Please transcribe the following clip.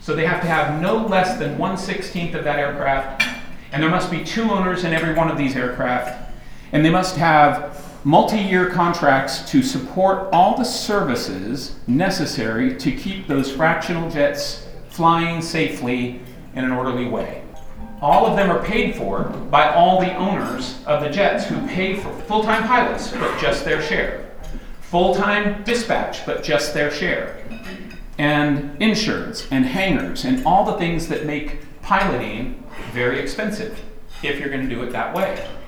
So they have to have no less than 1/16 of that aircraft, and there must be 2 owners in every one of these aircraft, and they must have multi-year contracts to support all the services necessary to keep those fractional jets flying safely in an orderly way. All of them are paid for by all the owners of the jets who pay for full-time pilots, but just their share. Full-time dispatch, but just their share. And insurance and hangars and all the things that make piloting very expensive if you're going to do it that way.